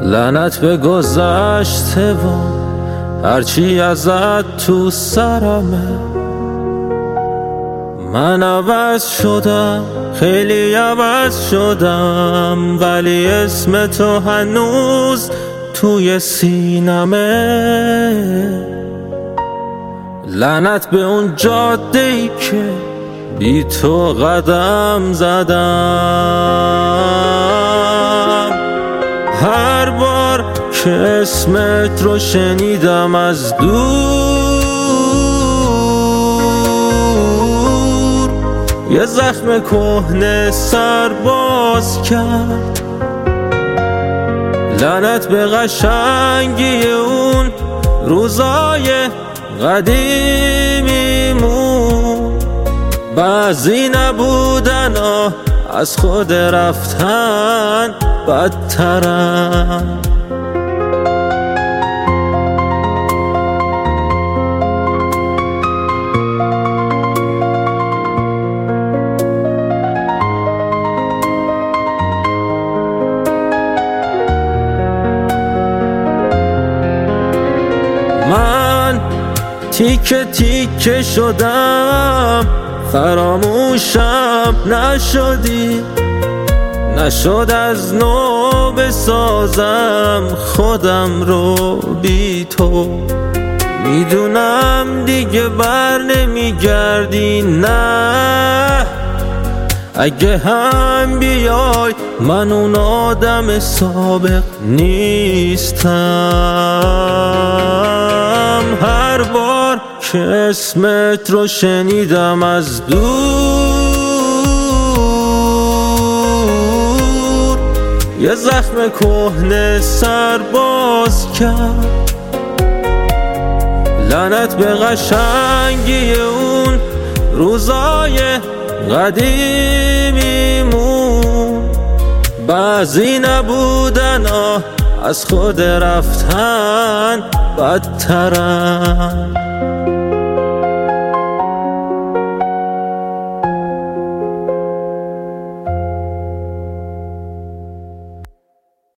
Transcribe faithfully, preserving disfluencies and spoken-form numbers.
لعنت به گذشته و هرچی ازت تو سرمه. من عوض شدم، خیلی عوض شدم، ولی اسم تو هنوز توی سینمه. لعنت به اون جاده‌ای که بی تو قدم زدم. هر بار که اسمت رو شنیدم از دور، یه زخم کهنه سر باز کرد. لعنت به قشنگی اون روزای قدیمیمون، بعضی نبودن آه از خود رفتن بدترن. من تیکه تیکه شدم، فراموشم نشدی، نشد از نو بسازم خودم رو بی تو. میدونم دیگه بر نمیگردی، نه اگه هم بیای من اون آدم سابق نیستم. هر بار که اسمت رو شنیدم از دور، یه زخم کهنه سر باز کرد. لعنت به قشنگی اون روزای قدیمیمون، بعضی نبودن آه از خود رفتن بدترن.